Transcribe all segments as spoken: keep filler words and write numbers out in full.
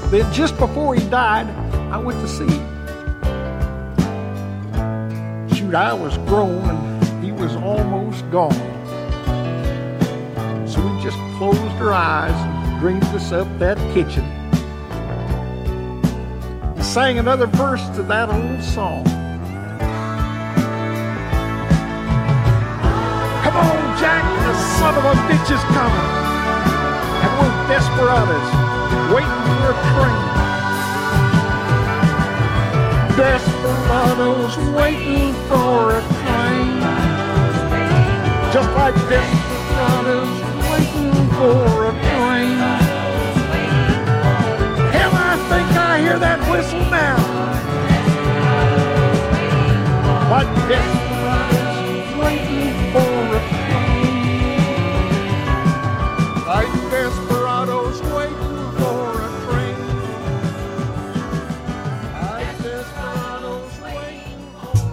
Then just before he died, I went to see him. Shoot, I was grown and he was almost gone. So we just closed our eyes and dreamed us up that kitchen. And sang another verse to that old song. Come on, Jack, the son of a bitch is coming. And we're desperados, waiting for a train. Desperados waiting for a train. Just like desperados waiting for a train. Hell, I think I hear that whistle now. Like desperados waiting for a train. Like desperados waiting for a train. Like desperados waiting for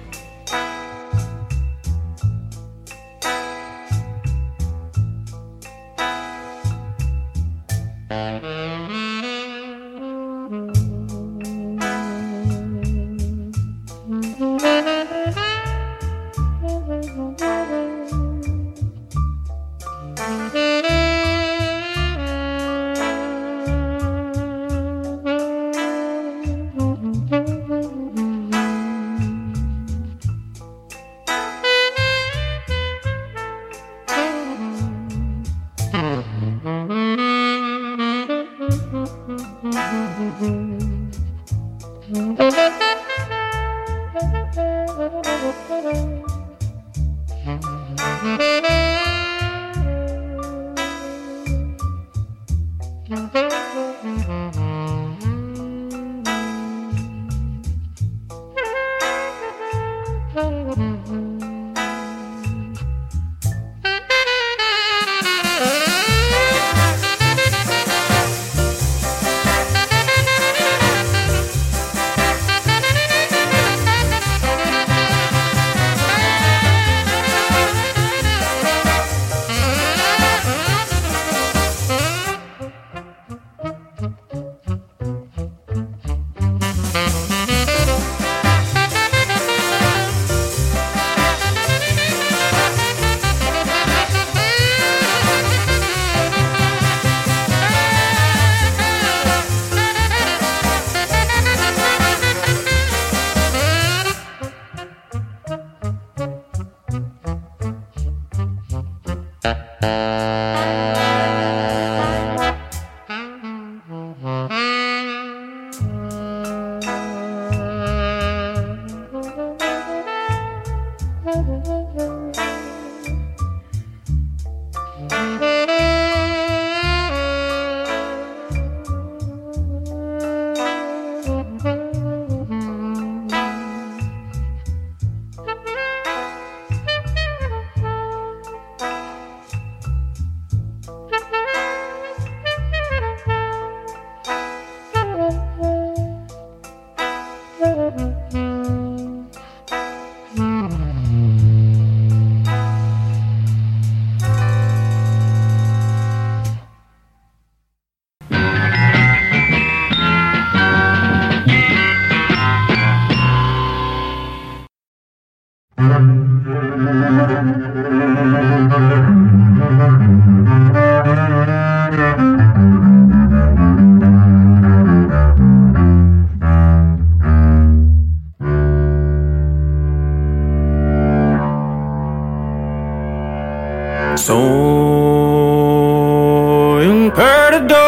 Soil per door.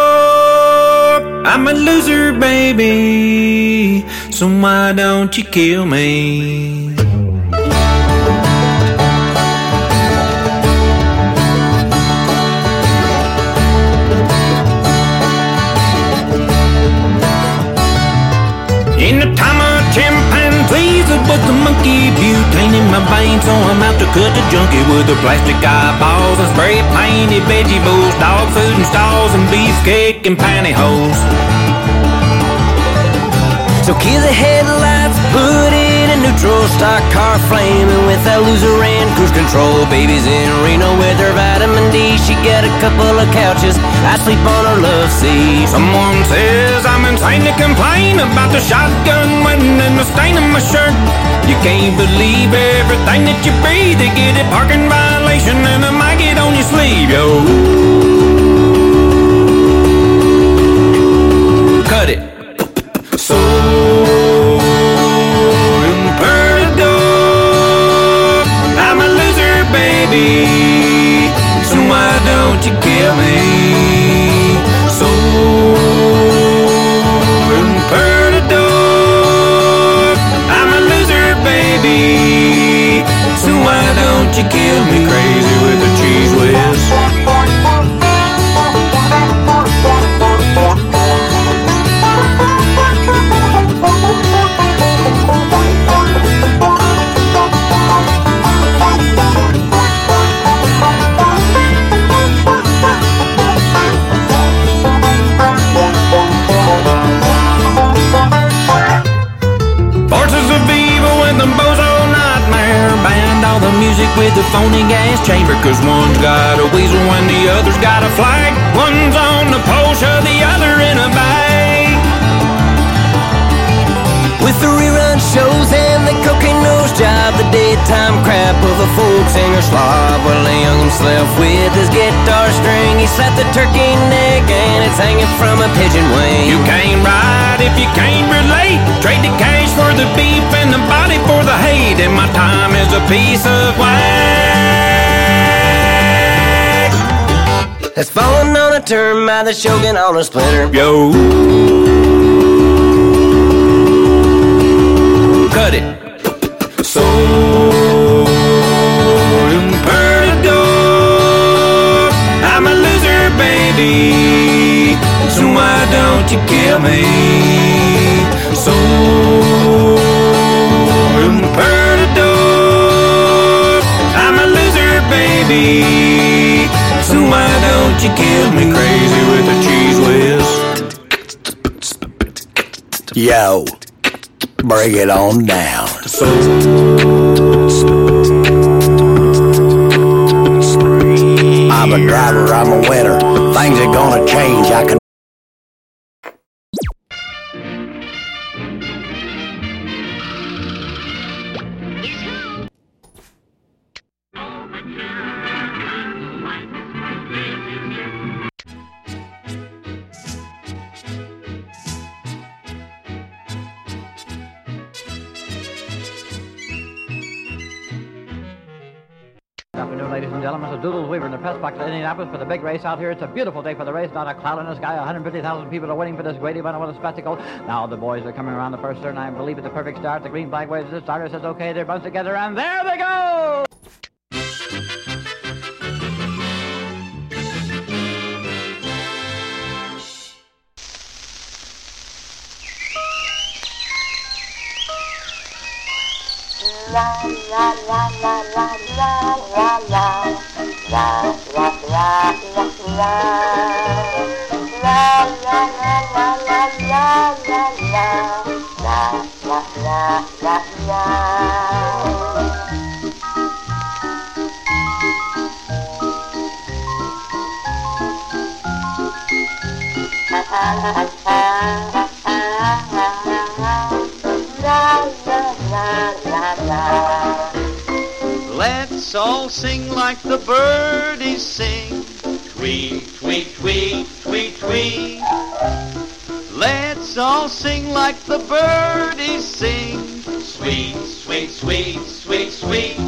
I'm a loser, baby, so why don't you kill me? In the time of chimpanzees, but the monkey butane in my veins, so I'm out to cut the junkie with the plastic eyeballs and spray painted veggie bowls, dog food and stalls and beefcake and pantyhose. So kill the headlights, put in an neutral, stock car flaming with that loser and cruise control. Baby's in Reno with her vitamin D. She got a couple of couches, I sleep on her love seat. Someone says I'm insane to complain about the shotgun wedding and the stain on my shirt. You can't believe everything that you breathe. They get a parking violation and a maggot on your sleeve, yo. Cut it. So I'm a loser, baby, so why don't you kill me? So pretty dog, I'm a loser, baby, so why don't you kill me? Crazy with the cheese whiz. With the phony gas chamber, cause one's got a weasel and the other's got a flag. One's on the Porsche, the other in a bag. With the rerun shows and the cocaine nose job, the daytime crap of a folk singer slob. Well, the young'un's left with his guitar string. He slapped the turkey neck and it's hanging from a pigeon wing. You can't ride if you can't relate. Trade the cash for the beef and the body for the hate. And my time is a piece of wax that's falling on a turn by the Shogun on a splinter. Yo, cut it. So pretty dog, I'm a loser, baby, so why don't you kill me? So pretty dog, I'm a loser, baby, so why don't you kill me? Crazy with the cheese whiz. Yo, bring it on down. So I'm a driver, I'm a winner. Things are gonna change, I can. Good afternoon, ladies and gentlemen. This is Doodles Weaver in the press box at Indianapolis for the big race out here. It's a beautiful day for the race. Not a cloud in the sky. one hundred fifty thousand people are waiting for this great event. What a spectacle. Now the boys are coming around the first turn. I believe it's a perfect start. The green flag waves the starter, says okay. They're bunched together, and there they go! La la la la la la la la la la la la la la la la la la la Let's all sing like the birdies sing. Tweet, tweet, tweet, tweet, tweet. Let's all sing like the birdies sing. Sweet, sweet, sweet, sweet, sweet.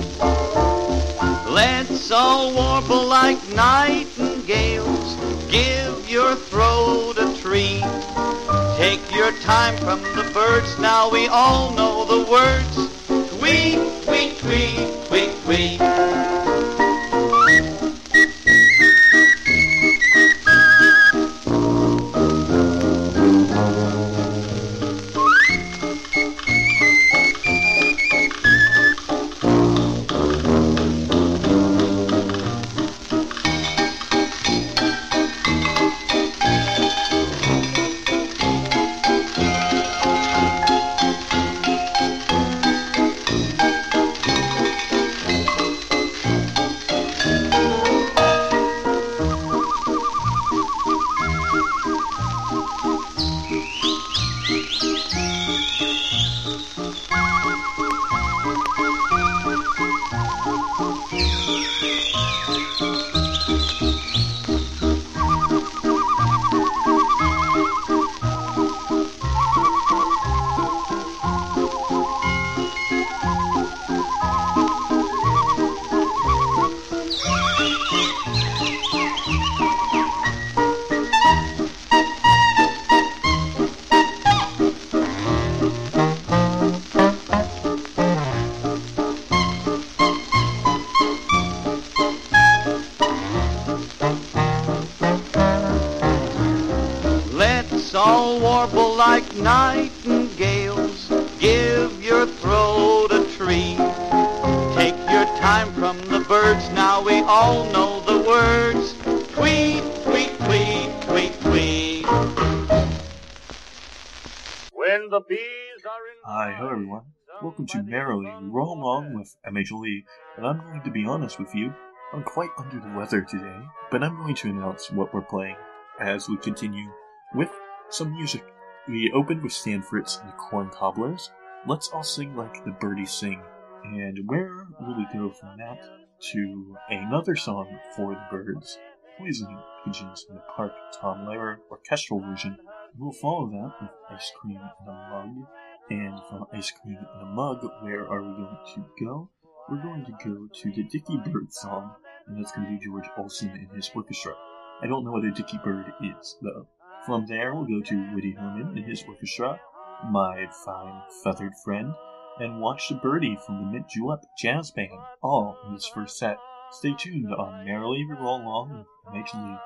Let's all warble like nightingales. Give your throat a treat. Take your time from the birds. Now we all know the words. Tweet, tweet, tweet, tweet, tweet. all warble like nightingales. Give your throat a treat. Take your time from the birds, now we all know the words. Tweet, tweet, tweet, tweet, tweet. When the bees are in... Hi, hello everyone. Welcome to Merrily. We're all along with M H L E, and I'm going to be honest with you, I'm quite under the weather today, but I'm going to announce what we're playing as we continue with some music. We opened with Stan Fritz and the Corn Cobblers. Let's all sing like the birdies sing. And where will we go from that to another song for the birds, Poisoning Pigeons in the Park, Tom Lehrer orchestral version. We'll follow that with Ice Cream in a Mug. And from Ice Cream in a Mug, where are we going to go? We're going to go to the Dicky Bird song, and that's going to be George Olsen and his orchestra. I don't know what a Dicky Bird is, though. From there, we'll go to Woody Herman and his orchestra, My Fine Feathered Friend, and Watch the Birdie from the Mint Julep Jazz Band, all in this first set. Stay tuned on Merrily We Roll Along with M H L E.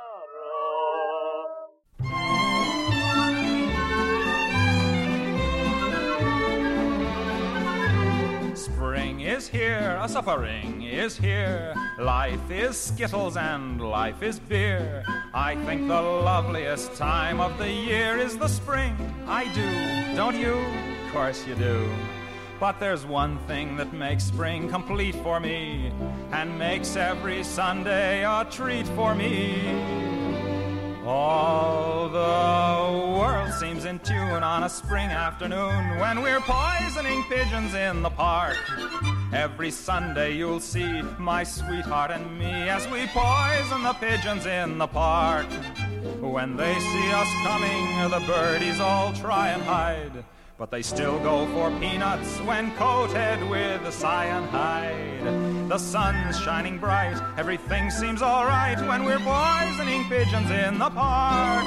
Spring is here, a suffering is here. Life is skittles and life is beer. I think the loveliest time of the year is the spring. I do, don't you? Of course you do. But there's one thing that makes spring complete for me, and makes every Sunday a treat for me. All the world seems in tune on a spring afternoon when we're poisoning pigeons in the park. Every Sunday you'll see my sweetheart and me as we poison the pigeons in the park. When they see us coming, the birdies all try and hide, but they still go for peanuts when coated with cyanide. The sun's shining bright, everything seems alright when we're poisoning pigeons in the park.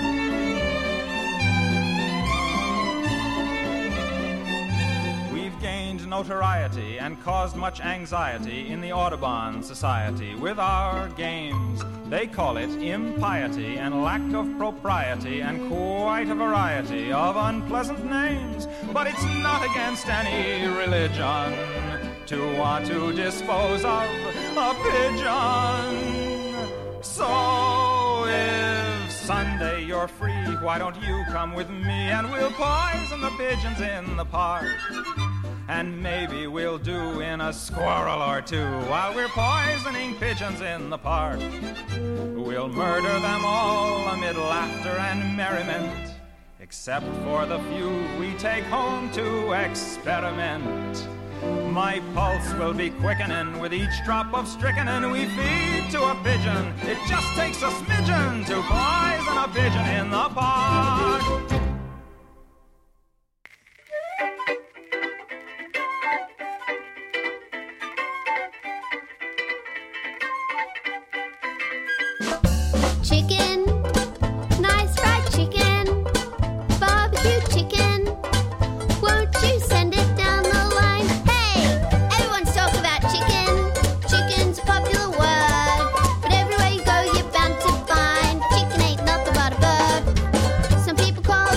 We've gained notoriety and caused much anxiety in the Audubon Society with our games. They call it impiety and lack of propriety and quite a variety of unpleasant names. But it's not against any religion to want to dispose of a pigeon. So if Sunday you're free, why don't you come with me and we'll poison the pigeons in the park. And maybe we'll do in a squirrel or two while we're poisoning pigeons in the park. We'll murder them all amid laughter and merriment, except for the few we take home to experiment. My pulse will be quickening with each drop of strychnine we feed to a pigeon. It just takes a smidgen to poison a pigeon in the park. Chicken, nice fried chicken, barbecue chicken, won't you send it down the line? Hey, everyone's talking about chicken, chicken's a popular word, but everywhere you go you're bound to find chicken ain't nothing but a bird. Some people call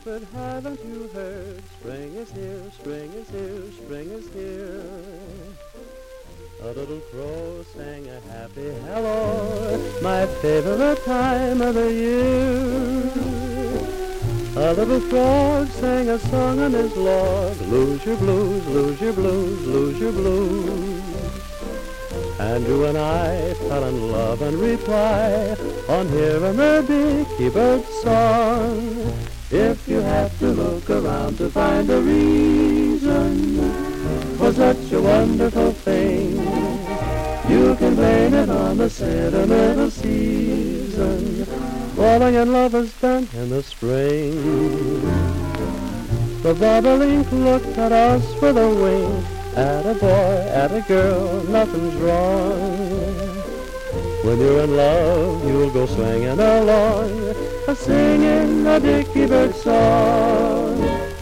But haven't you heard? Spring is here, spring is here, spring is here. A little crow sang a happy hello, my favorite time of the year. A little frog sang a song on his log, lose your blues, lose your blues, lose your blues. And you and I fell in love and reply on hearing a dicky bird song. If you have to look around to find a reason for such a wonderful thing, you can blame it on the sentimental season. Falling in love is done in the spring. The bobolink looked at us with a wink. At a boy, at a girl, nothing's wrong. When you're in love, you'll go swinging along, a-singing a dicky bird song.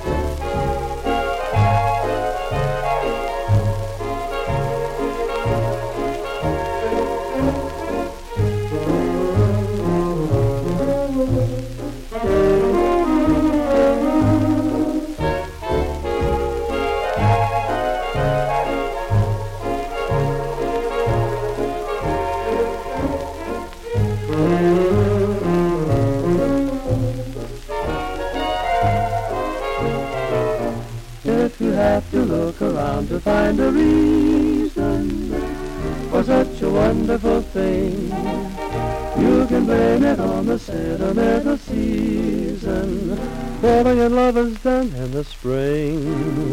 Have to look around to find a reason for such a wonderful thing, you can blame it on the sentimental season. Falling in love is done in the spring.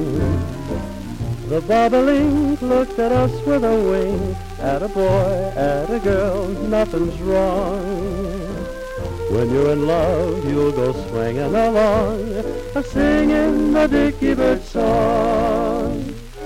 The bobolink looked at us with a wink. At a boy, at a girl, nothing's wrong. When you're in love, you'll go swinging along, a-singing the dicky bird song.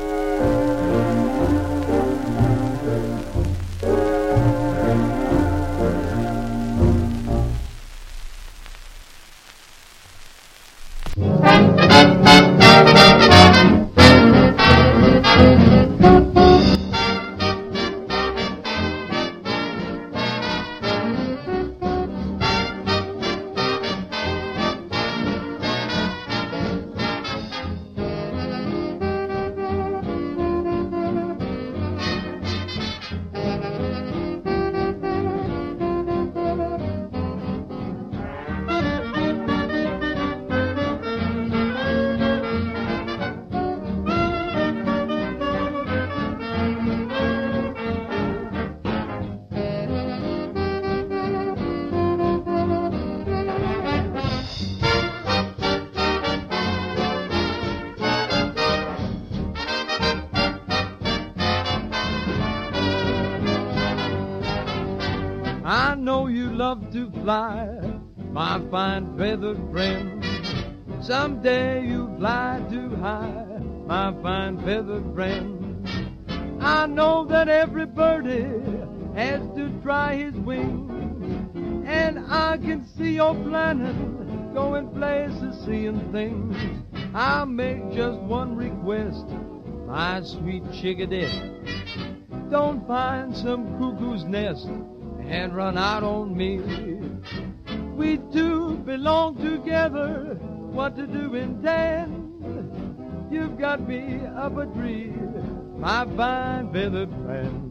I know you love to fly, my fine feathered friend. Someday you fly too high, my fine feathered friend. I know that every birdie has to try his wings, and I can see your planet going places, seeing things. I'll make just one request, my sweet chickadee. Don't find some cuckoo's nest and run out on me. We two belong together, what to do intend? You've got me up a tree, my fine feathered friend.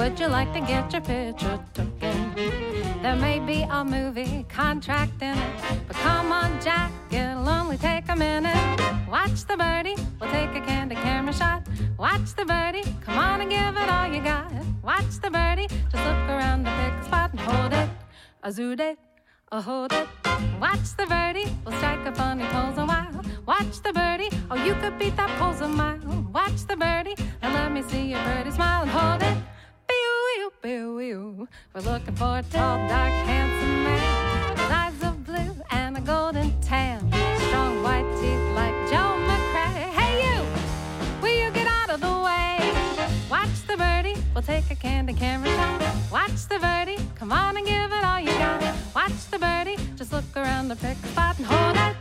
Would you like to get your picture taken? There may be a movie contract in it, but come on, Jack, it'll only take a minute. Watch the birdie, we'll take a candid camera shot. Watch the birdie, come on and give it all you got. Watch the birdie, just look around and pick a spot and hold it. A zoot it, a hold it. Watch the birdie, we'll strike a funny pose a while. Watch the birdie, oh you could beat that pose a mile. Watch the birdie, and let me see your birdie smile and hold it. We're looking for a tall, dark, handsome man with eyes of blue and a golden tan, strong white teeth like Joe McCrae. Hey you, will you get out of the way? Watch the birdie, we'll take a candid camera shot. Watch the birdie, come on and give it all you got. Watch the birdie, just look around the pick spot and hold it.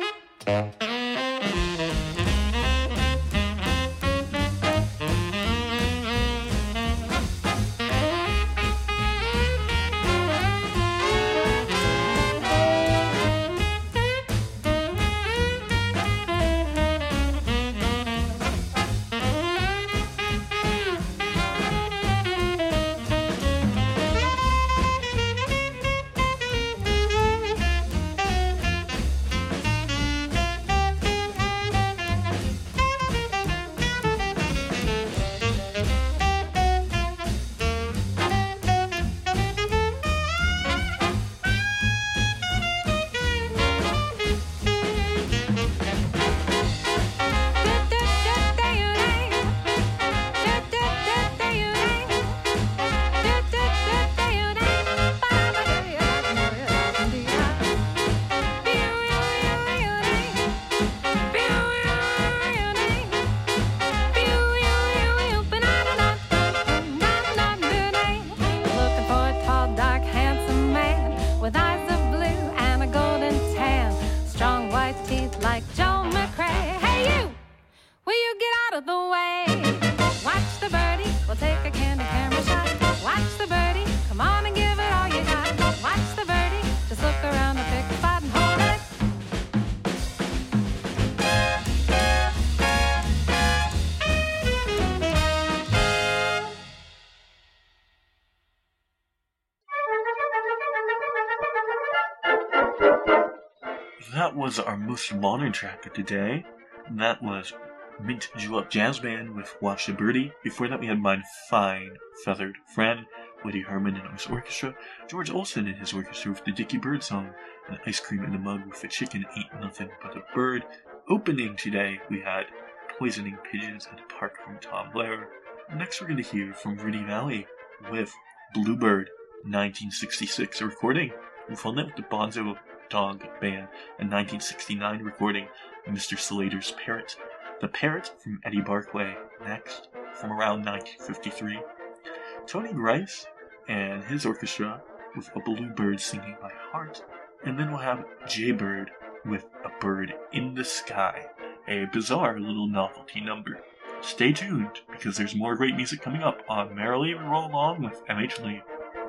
That was our most modern track of today. That was Mint Julep Jazz Band with Watch the Birdie. Before that we had My Fine Feathered Friend, Woody Herman and his orchestra, George Olsen and his orchestra with the Dickie Bird song, and Ice Cream in the Mug with The Chicken Ain't Nothing But a Bird. Opening today we had Poisoning Pigeons at a Park from Tom Blair. Next we're going to hear from Rudy Valley with Bluebird, nineteen sixty-six recording. We'll follow that with the Bonzo Dog Band, a nineteen sixty-nine recording of Mister Slater's Parrot. The Parrot from Eddie Barclay next, from around nineteen fifty-three. Tony Rice and his orchestra with A Bluebird Singing My Heart. And then we'll have Jaybird with A Bird in the Sky, a bizarre little novelty number. Stay tuned, because there's more great music coming up on Merrily We Roll Along with M H Lee.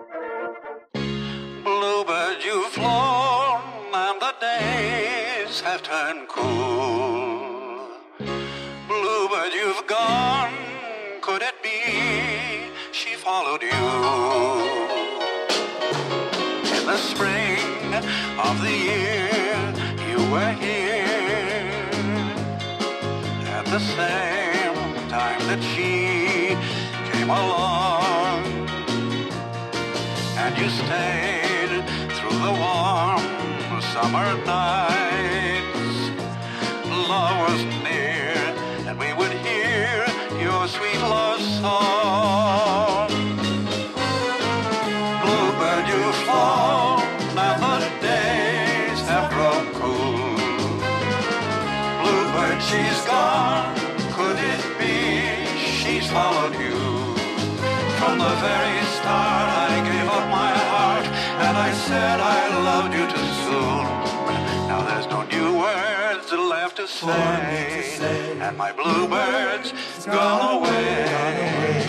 Bluebird, you've flown, and the days have turned cool. Bluebird, you've gone, could it be she followed you? In the spring of the year, you were here, at the same time that she came along, and you stayed through the warm summer nights. Love was near, and we would hear your sweet love song. Bluebird, you've flown, and the days have grown cool. Bluebird, she's gone, could it be she's followed you? From the very start I gave up my heart, and I said I loved you too soon. Now there's no new words left to say, and my bluebird's gone away.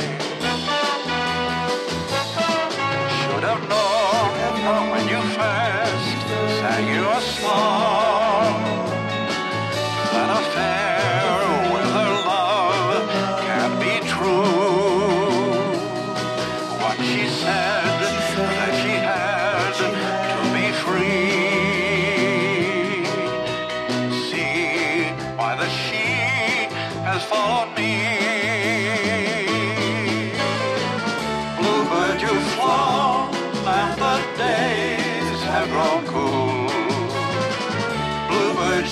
Should have known when you first sang your song that a fair weather love can be true.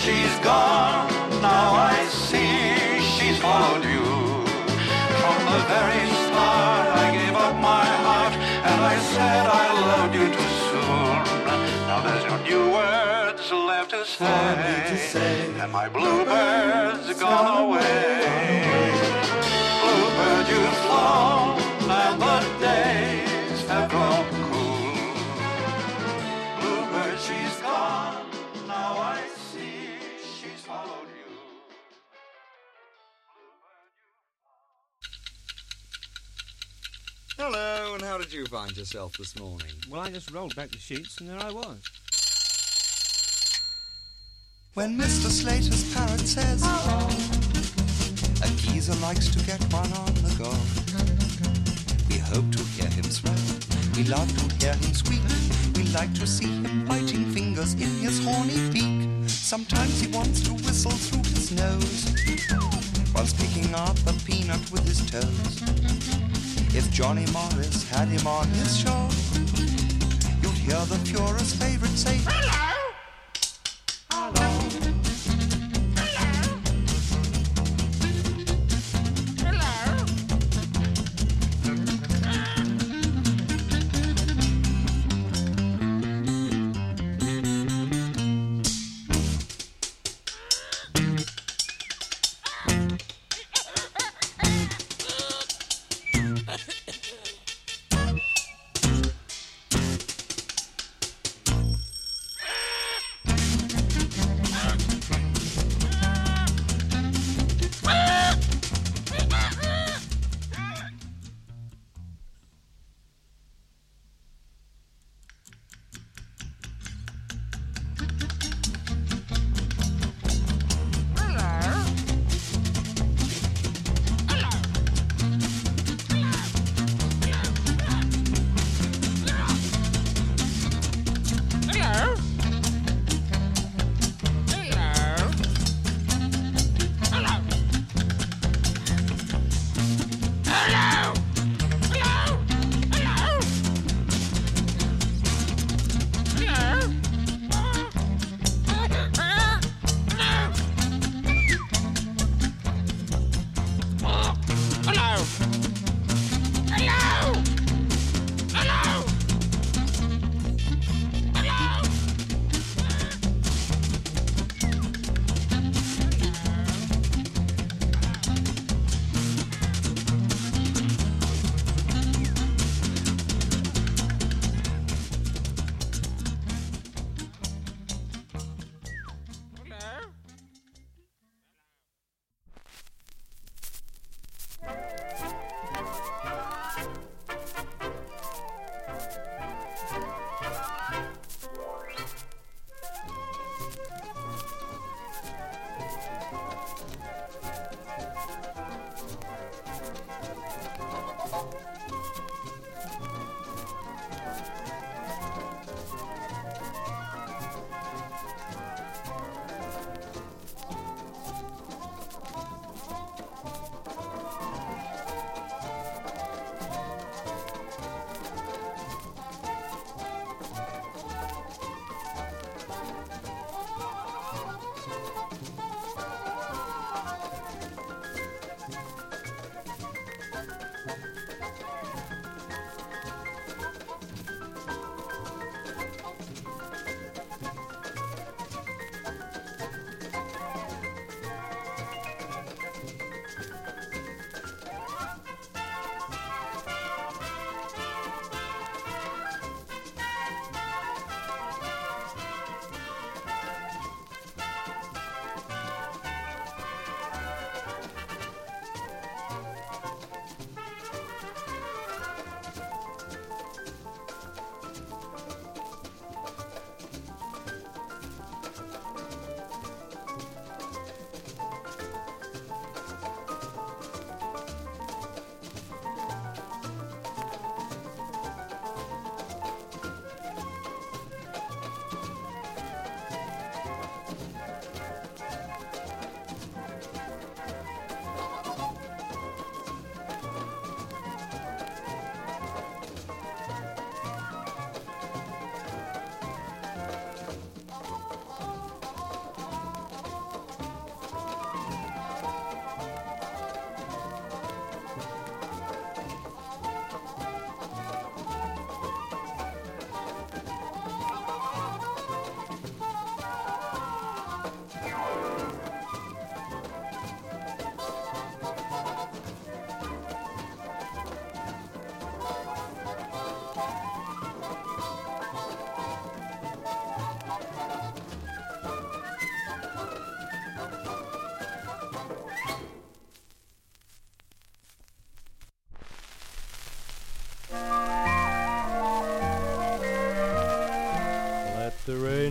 she's gone. Now I see she's followed you. From the very start I gave up my heart, and I said I loved you too soon. Now there's no new words left to say, to say. And my bluebird's gone away. Bluebird, you've flown, and the days have grown cool. Bluebird, she's gone. Now I see she's followed you. Hello, and how did you find yourself this morning? Well, I just rolled back the sheets, and there I was. When Mister Slater's parrot says, a geezer likes to get one on the go. We hope to hear him swear, we love to hear him squeak. We like to see him biting fingers in his horny beak. Sometimes he wants to whistle through his nose, whilst picking up a peanut with his toes. If Johnny Morris had him on his show, you'd hear the Führer's favorite say, hello!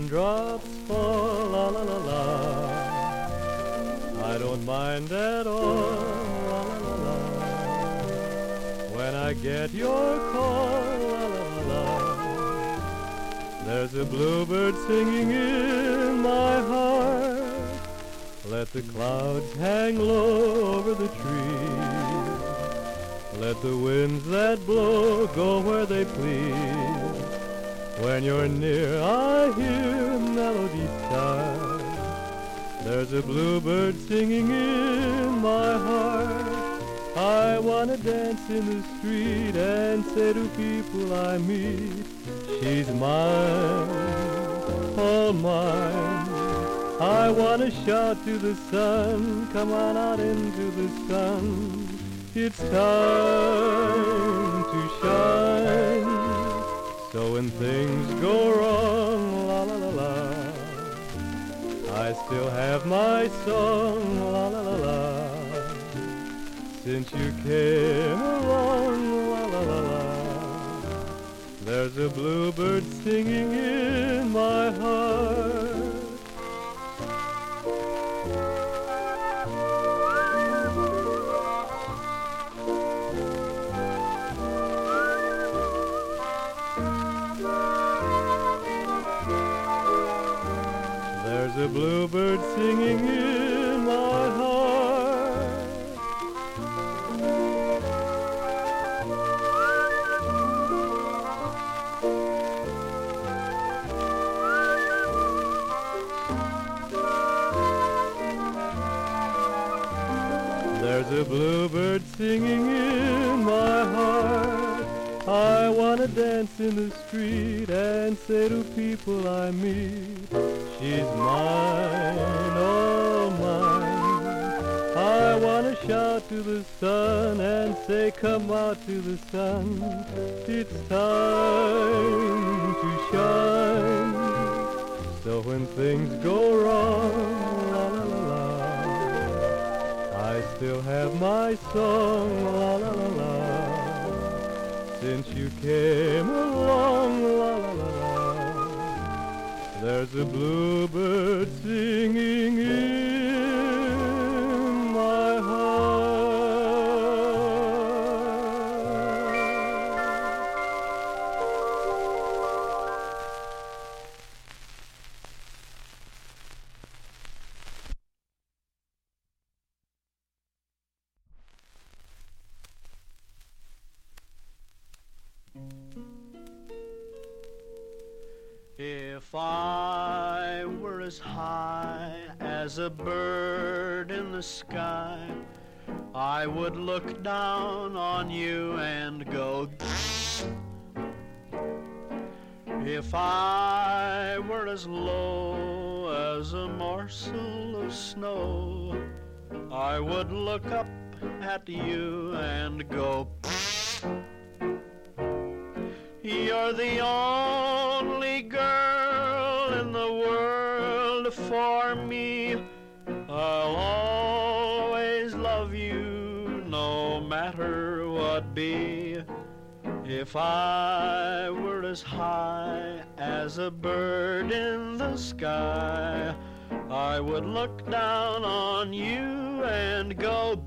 raindrops fall, la la la la. I don't mind at all, la la la la. When I get your call, la la la la. There's a bluebird singing in my heart. Let the clouds hang low over the trees. Let the winds that blow go where they please. When you're near, I hear melody start. There's a bluebird singing in my heart. I wanna dance in the street and say to people I meet, she's mine, all mine. I wanna shout to the sun, come on out into the sun. It's time to shine. So when things go wrong, la la la la, I still have my song, la la la la. Since you came along, la la la la, there's a bluebird singing in my heart. There's a bluebird singing in my heart. There's a bluebird singing in my heart. I wanna dance in the street and say to people I meet, she's mine, oh mine. I wanna shout to the sun and say, come out to the sun. It's time to shine. So when things go wrong, la la la la, I still have my song, la la la la. Since you came along, la la la la, there's a bluebird singing in my heart. If I were as high as a bird in the sky, I would look down on you and go. If I were as low as a morsel of snow, I would look up at you and go. You're the only girl in the world for me. I'll always love you no matter what be. If I were as high as a bird in the sky, I would look down on you and go.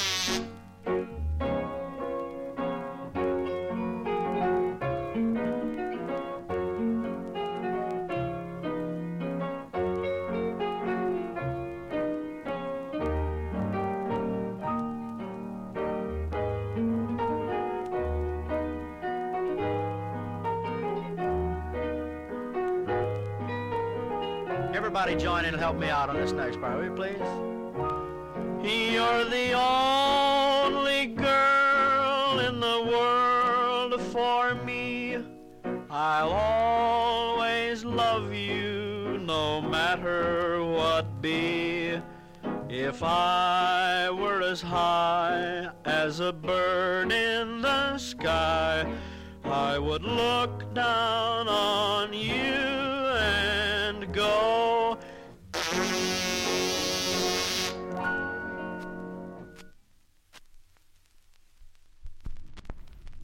Everybody join in and help me out on this next part, will you please? You're the only girl in the world for me. I'll always love you no matter what be. If I were as high as a bird in the sky, I would look down on you and go.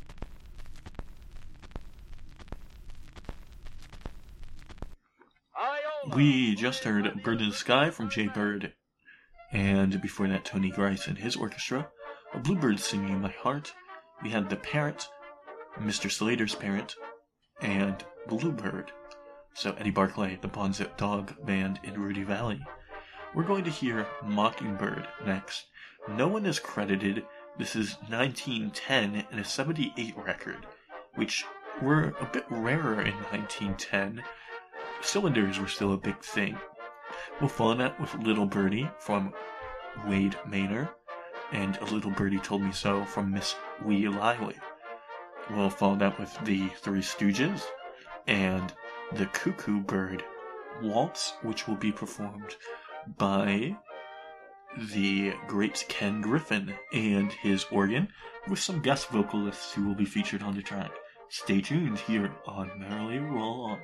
I We just heard Bird in the Sky from Jay Bird, and before that Tony Grice and his orchestra, A Bluebird Singing My Heart. We had The Parrot, Mister Slater's Parrot, and Bluebird. So Eddie Barclay, the Bon Zip Dog Band in Rudy Valley. We're going to hear Mockingbird next. No one is credited. This is nineteen ten and a seventy-eight record, which were a bit rarer in nineteen ten. Cylinders were still a big thing. We'll follow that with Little Birdie from Wade Maynor, and A Little Birdie Told Me So from Miss Wee Lively. We'll follow that with the Three Stooges, and the Cuckoo Bird Waltz, which will be performed by the great Ken Griffin and his organ, with some guest vocalists who will be featured on the track. Stay tuned here on Merrily Roll On.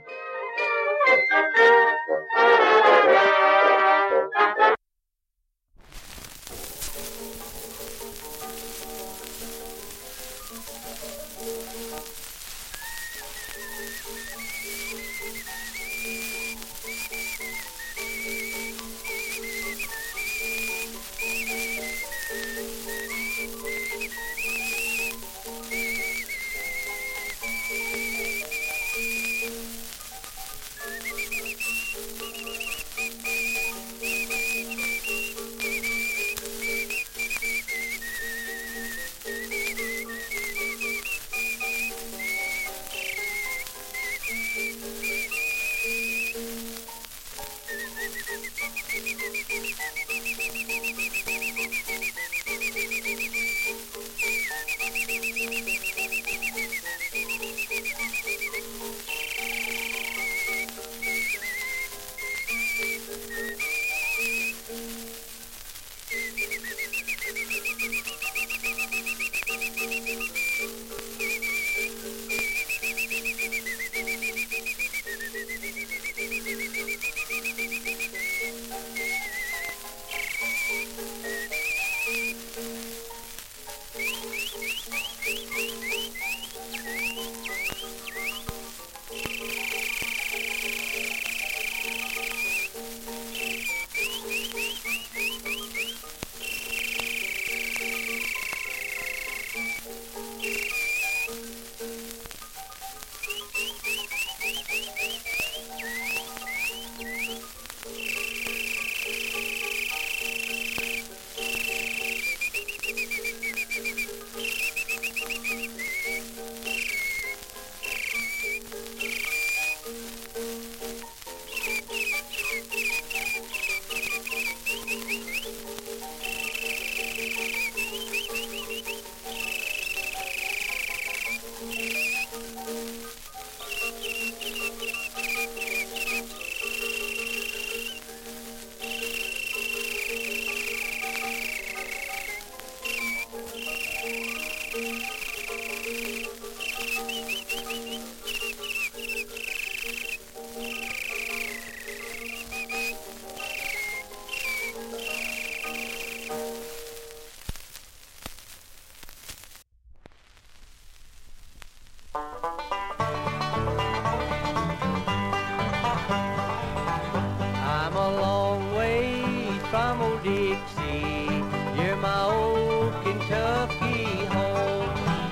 I'm a long way from old Dixie. You're my old Kentucky home.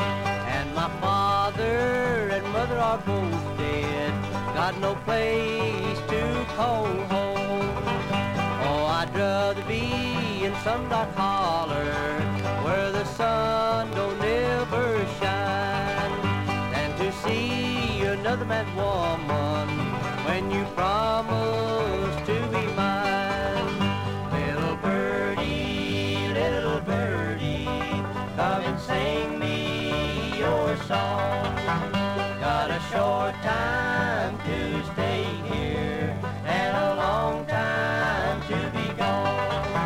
And my father and mother are both dead. Got no place to call home. Oh, I'd rather be in some dark holler where the sun don't ever shine than to see another man's woman when you promise to be mine. Little birdie, little birdie, come and sing me your song. Got a short time to stay here and a long time to be gone.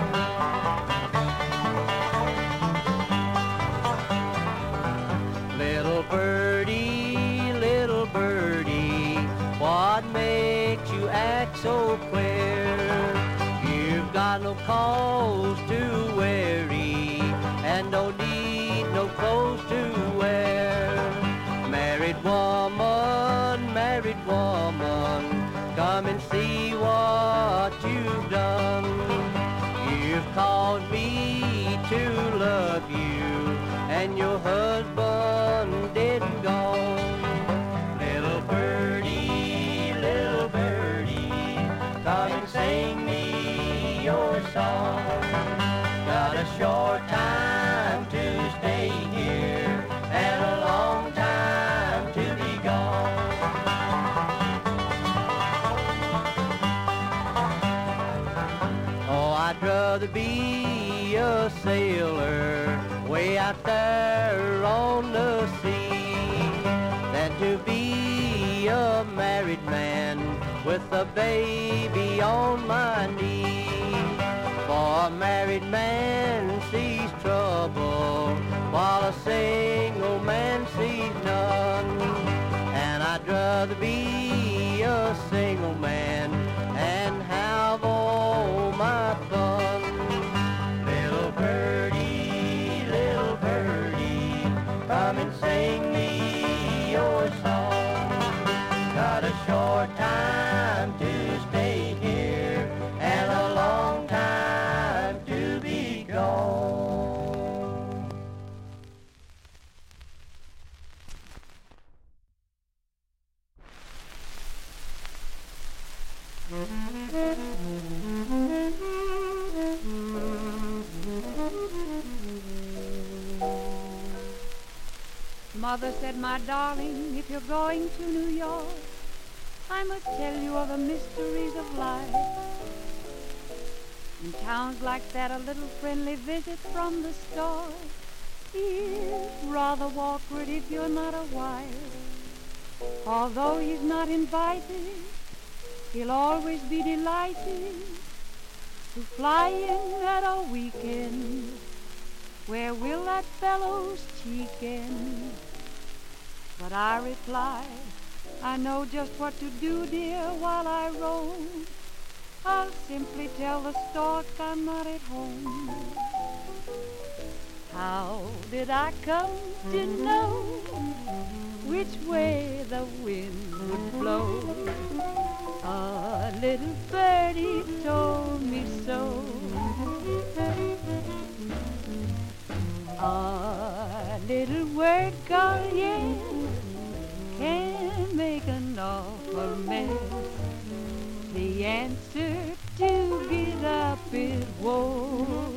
Little birdie, little birdie, what makes you act so queer? You've got no cause to worry and don't need no clothes to wear. Married woman, married woman, come Come and see what you've done. You've caused me to love you, and your husband dead and gone. Little birdie, little birdie, come and sing me your song. Got a short time to stay here, and a long time to be gone. Oh, I'd rather be a sailor way out there on the sea than to be a married man with a baby on my knee. For a married man sees trouble while a single man sees none. And I'd rather be a single man and have all my fun. Little birdie, little birdie, come and sing me your song. Got a short time to stay here and a long time to be gone. Mother said, my darling, if you're going to New York, I must tell you of the mysteries of life. In towns like that, a little friendly visit from the store is rather awkward if you're not a wife. Although he's not invited, he'll always be delighted to fly in at a weekend. Where will that fellow's cheek end? But I reply, I know just what to do, dear, while I roam. I'll simply tell the stork I'm not at home. How did I come to know which way the wind would blow? A little birdie told me so. A little word called yes can make an awful mess. The answer to get up is woe.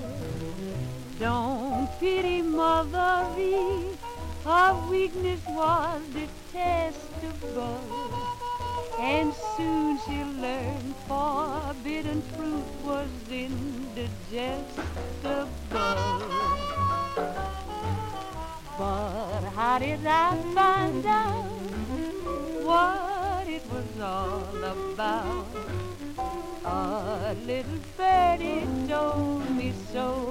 Don't pity Mother V, her weakness was detestable, and soon she'll learn forbidden fruit was indigestible. But how did I find out what it was all about? A little birdie told me so.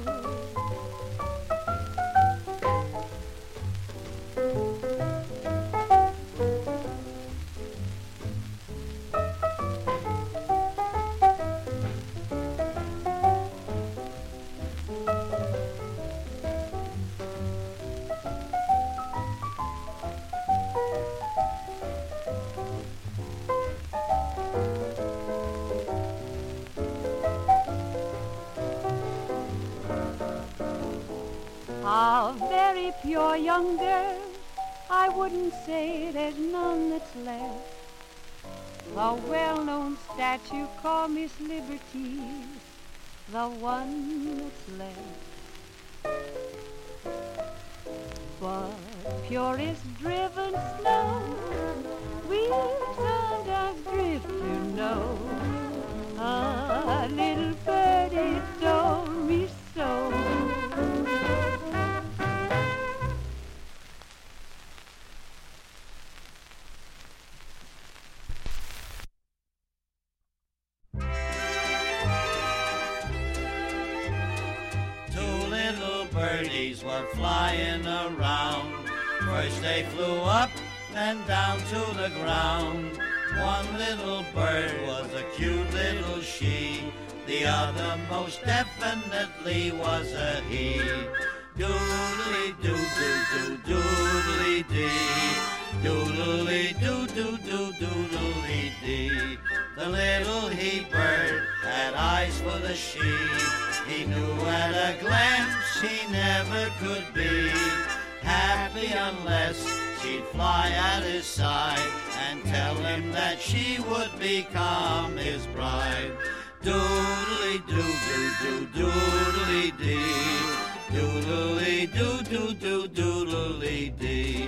A very pure young girl, I wouldn't say there's none that's left. A well-known statue called Miss Liberty, the one that's left. But pure is driven snow, we'll sometimes drift to know. A little birdie told me so. Birdies were flying around. First they flew up, then down to the ground. One little bird was a cute little she. The other most definitely was a he. Doodly doo doo doo doodly dee. Doodly doo doo doo doodly dee. dee. The little he-bird had eyes for the she. He knew at a glance he never could be happy unless she'd fly at his side and tell him that she would become his bride. Doodly doo doo doo doodly dee. Doodly doo doo doo doodly dee.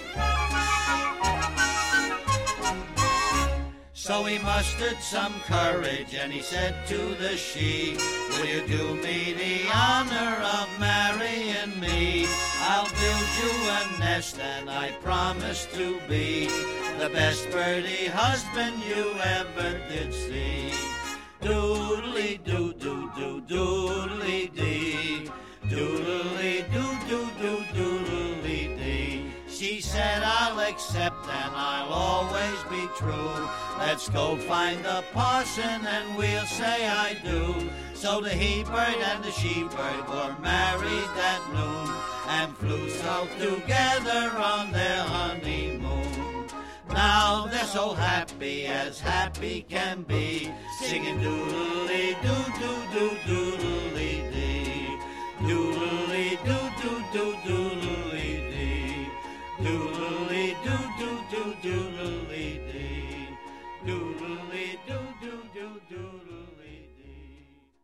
So he mustered some courage and he said to the she, will you do me the honor of marrying me? I'll build you a nest and I promise to be the best birdie husband you ever did see. Doodly doo doo doo doodly dee. Doodly doo doo doo doodly dee. She said, I'll accept and I'll always be true. Let's go find the parson and we'll say I do. So the he-bird and the she-bird were married that noon and flew south together on their honeymoon. Now they're so happy as happy can be, singing doodly doo doo doo doodly dee. Doodly doo doo doo doodly dee. Doodly doo doo doo doodly dee. Doodly doo doo doo doodly dee.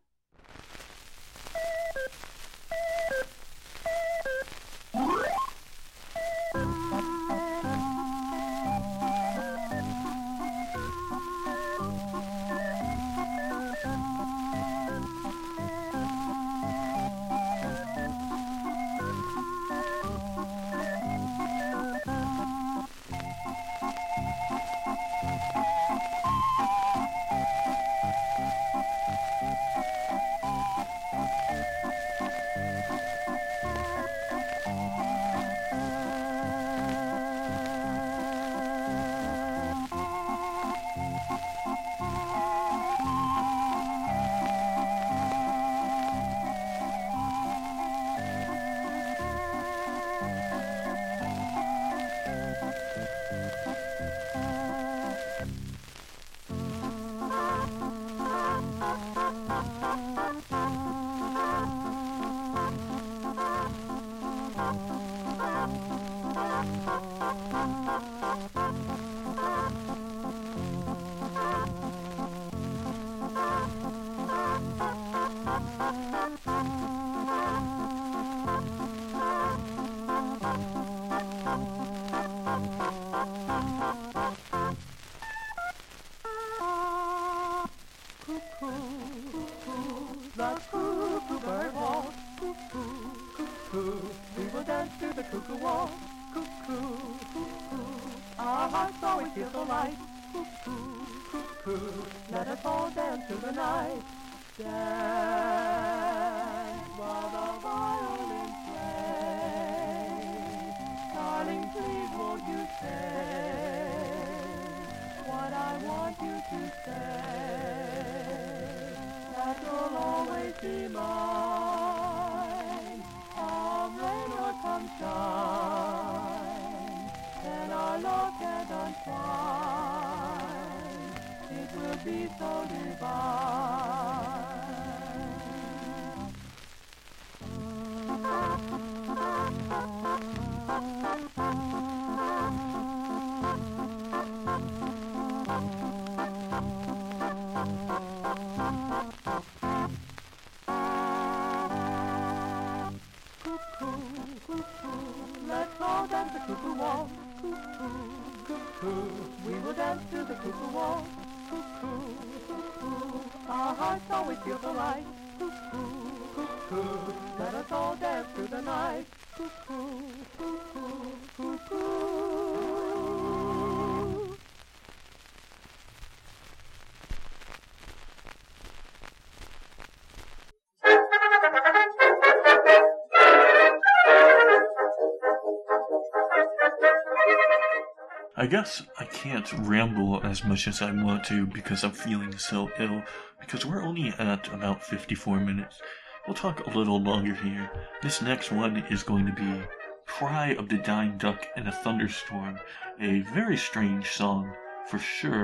I guess I can't ramble as much as I want to because I'm feeling so ill, because we're only at about fifty-four minutes. We'll talk a little longer here. This next one is going to be Cry of the Dying Duck in a Thunderstorm, a very strange song, for sure,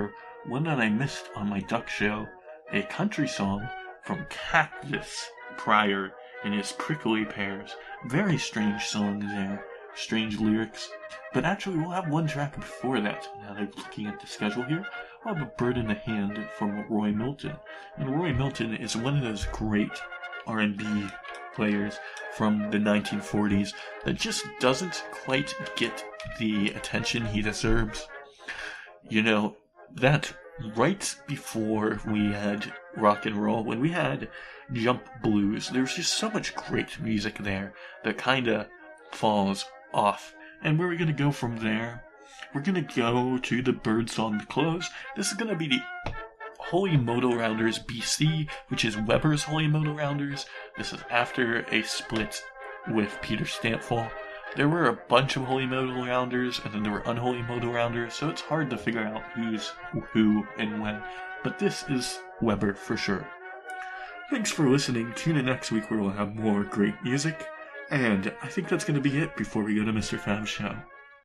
one that I missed on my duck show, a country song from Cactus Pryor and his Prickly Pears. Very strange song there, strange lyrics. But actually, we'll have one track before that. Now that I'm looking at the schedule here, I'll have A Bird in the Hand from Roy Milton. And Roy Milton is one of those great R and B players from the nineteen forties that just doesn't quite get the attention he deserves. You know, that right before we had rock and roll, when we had jump blues, there's just so much great music there that kind of falls off. And where are we going to go from there? We're going to go to the Birdsong to close. This is going to be the Holy Modal Rounders B C, which is Weber's Holy Modal Rounders. This is after a split with Peter Stampfel. There were a bunch of Holy Modal Rounders, and then there were Unholy Modal Rounders, so it's hard to figure out who's who and when. But this is Weber for sure. Thanks for listening. Tune in next week where we'll have more great music. And I think that's going to be it before we go to Mister Fab's show.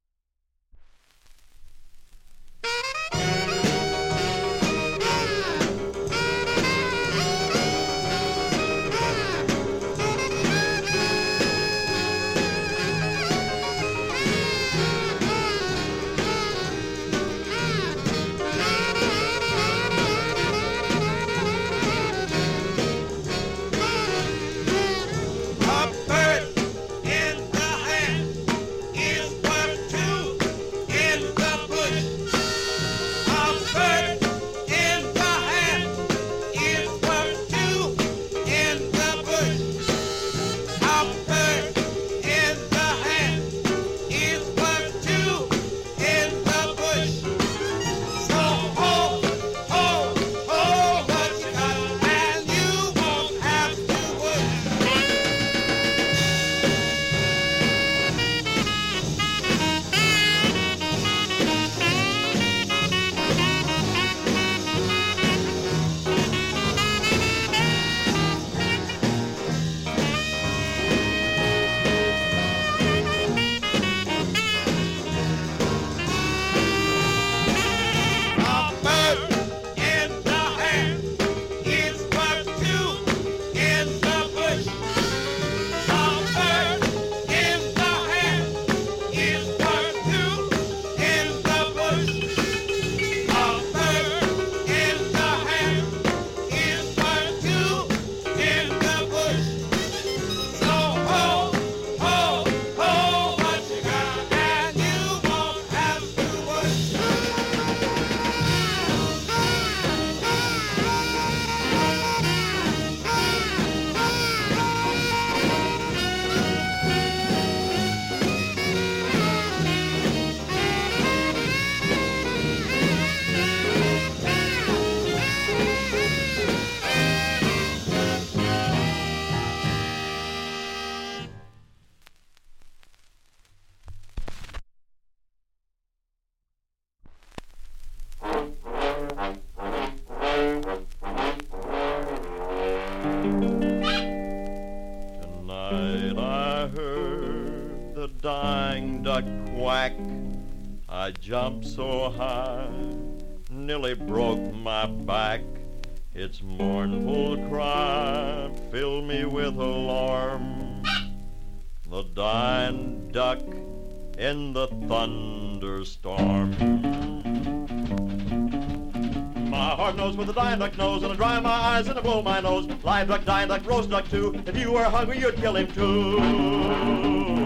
I jumped so high, nearly broke my back. Its mournful cry filled me with alarm. The dying duck in the thunderstorm. My heart knows where the dying duck knows, and I dry my eyes and I blow my nose. Live duck, dying duck, roast duck too. If you were hungry, you'd kill him too.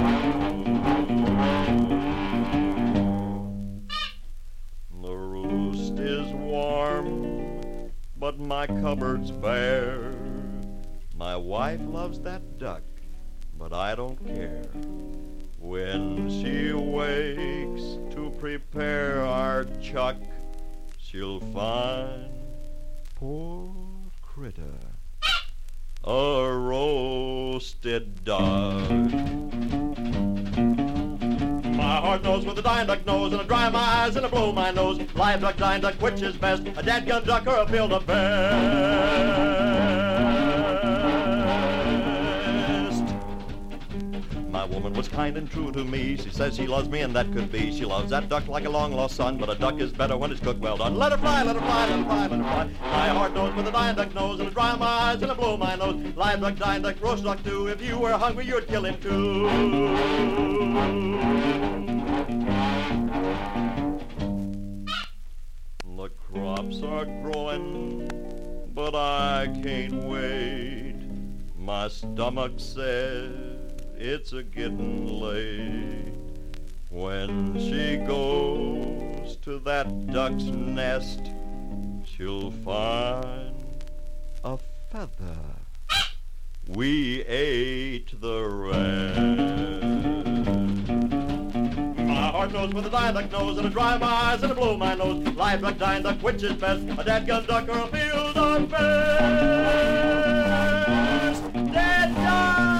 But my cupboard's bare. My wife loves that duck, but I don't care. When she wakes to prepare our chuck, she'll find, poor critter, a roasted duck. My heart knows where the dying duck knows, and I dry my eyes and I blow my nose. Live duck, dying duck, which is best? A dadgum duck or a field of best? My That woman was kind and true to me. She says she loves me, and that could be. She loves that duck like a long-lost son, but a duck is better when it's cooked well done. Let her fly, let her fly, let her fly, let her fly. My heart knows with a dying duck nose, and I dry my eyes and I blow my nose. Live duck, dying duck, roast duck too. If you were hungry, you'd kill him too. The crops are growing, but I can't wait. My stomach says it's a getting late. When she goes to that duck's nest, she'll find a feather. We ate the rest. My heart knows with a dying duck nose, and I dry my eyes and I blow my nose. Live duck, dying duck, which is best? A dead gun duck or a field of best? Dead duck!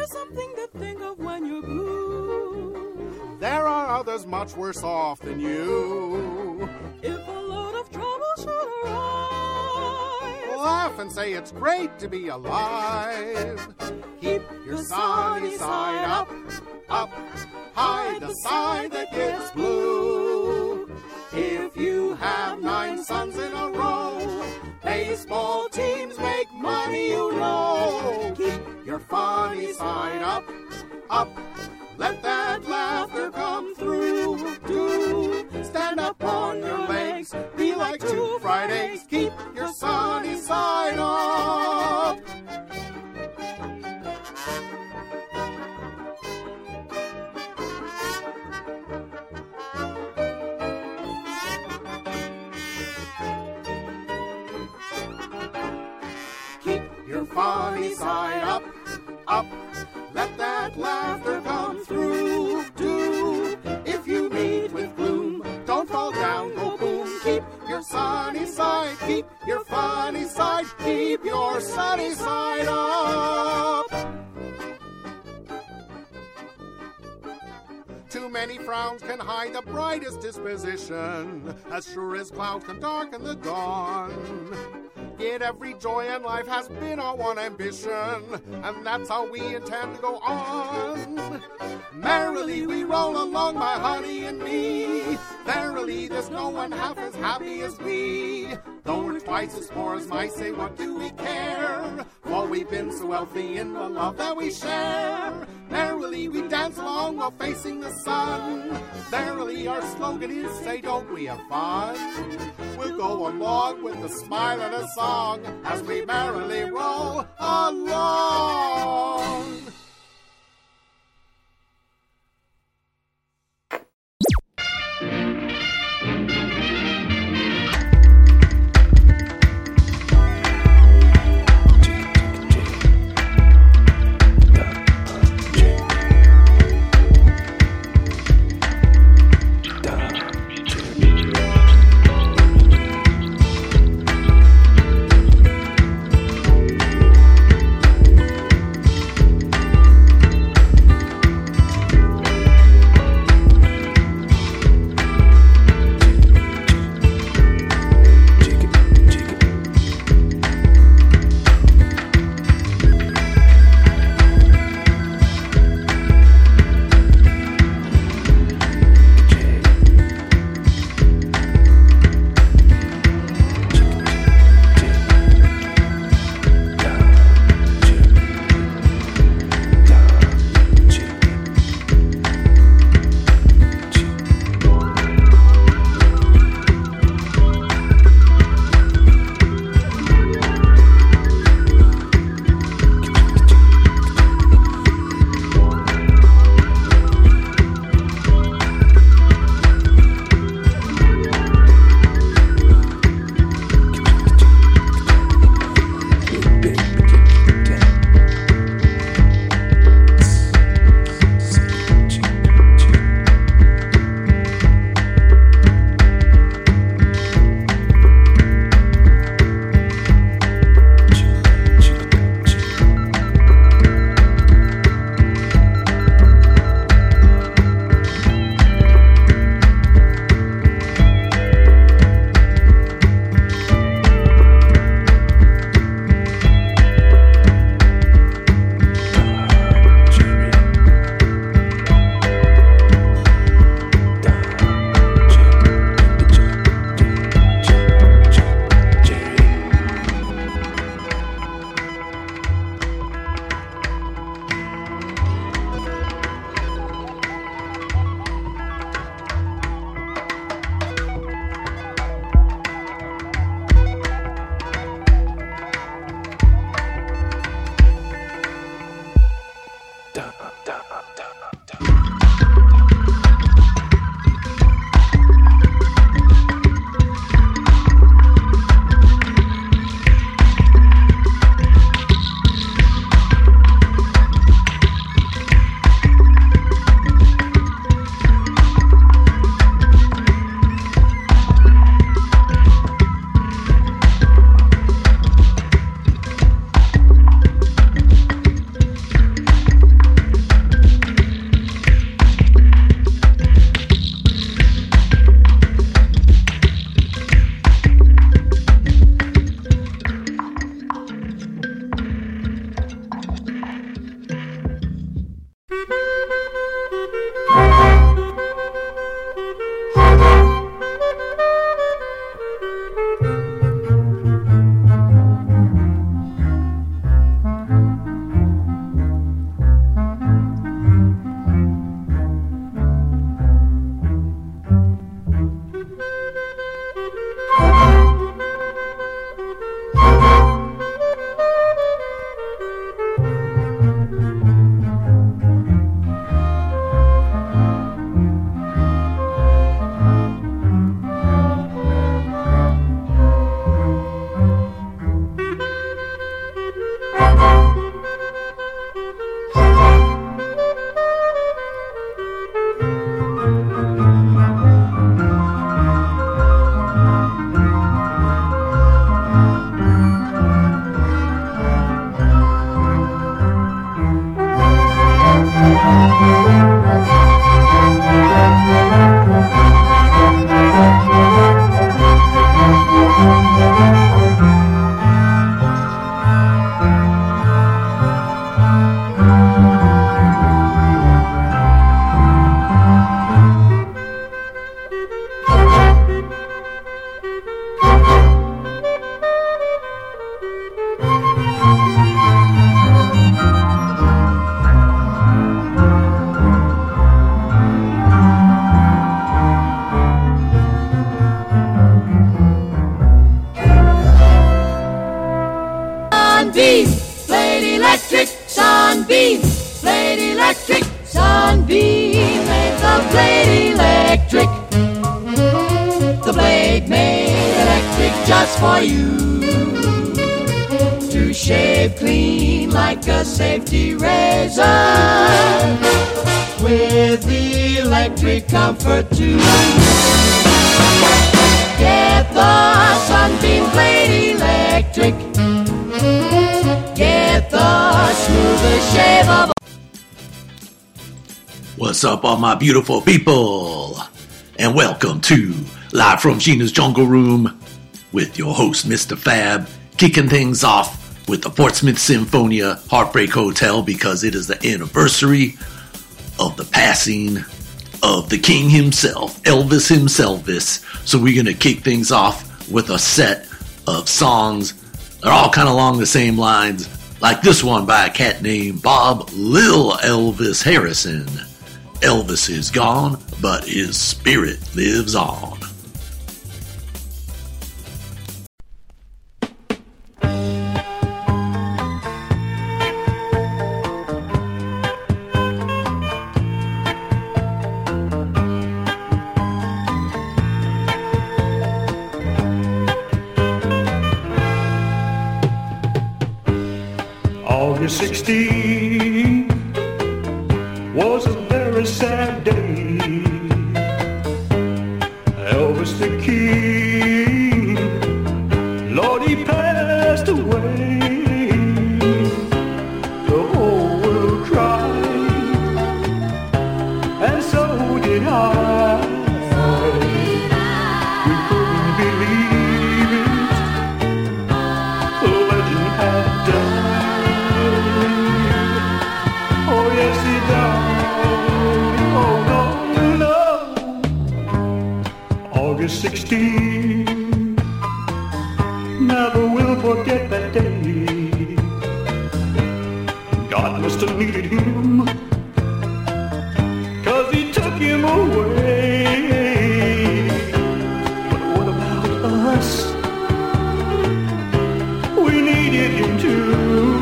something to think of when you're blue. There are others much worse off than you. If a load of trouble should arise, laugh and say it's great to be alive. Keep your sunny side up, up, high, the side that gets blue. If you have nine suns in a row, baseball teams make money, you know. Keep your funny side up, up, let that laughter come through. Do stand up on your legs, be like two fried eggs. Keep your sunny side up. Keep your funny side up, up, let that laughter come through. Do if you meet with gloom, don't fall down, go boom. Keep your sunny side, keep your funny side, keep your sunny side up. Too many frowns can hide the brightest disposition, as sure as clouds can darken the dawn. Yet every joy in life has been our one ambition, and that's how we intend to go on. Merrily we roll along, my honey and me. Verily there's no one half as happy as we. Though we're twice as poor as mice, say what do we care? For we've been so wealthy in the love that we share. Merrily we dance along while facing the sun. Verily our slogan is, say don't we have fun? We'll go along with a smile and a song as we merrily roll along. Sunbeam, Blade Electric, Sunbeam, Blade Electric, Sunbeam made the blade electric. The blade made electric just for you. To shave clean like a safety razor. With the electric comfort too. Get the Sunbeam Blade Electric. Get the smoothest shave of. What's up, all my beautiful people? And welcome to Live from Gina's Jungle Room with your host, Mister Fab, kicking things off with the Portsmouth Symphonia Heartbreak Hotel because it is the anniversary of the passing of the king himself, Elvis himselvis. So we're going to kick things off with a set of songs. They're all kind of along the same lines, like this one by a cat named Bob Lil Elvis Harrison. Elvis is gone, but his spirit lives on. August sixteenth was a very sad day. Elvis the King, Lord, he passed away. The whole world cried, and so did I. We couldn't believe it, the legend had died. Oh yes, he died. Oh no, no. August sixteenth, never will forget that day. God must have needed him, 'cause he took him away. But what about us? We needed him too.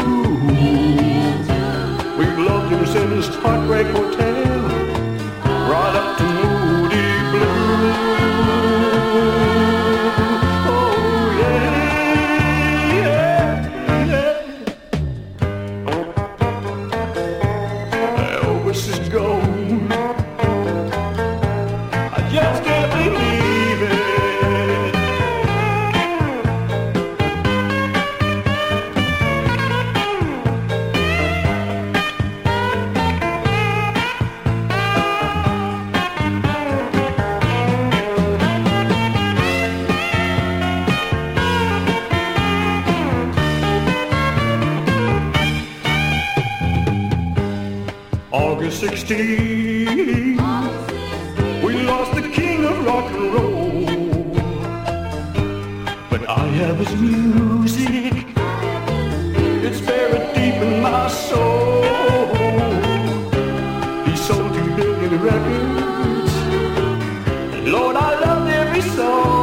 We've loved him since Heartbreak Hotel, right up to Moody Blue. Oh yeah, yeah, yeah. Elvis is gone. I just can't believe it. August sixteenth, we lost the king of rock and roll. But I have his music, it's buried deep in my soul. He sold two billion records, Lord, I loved every song.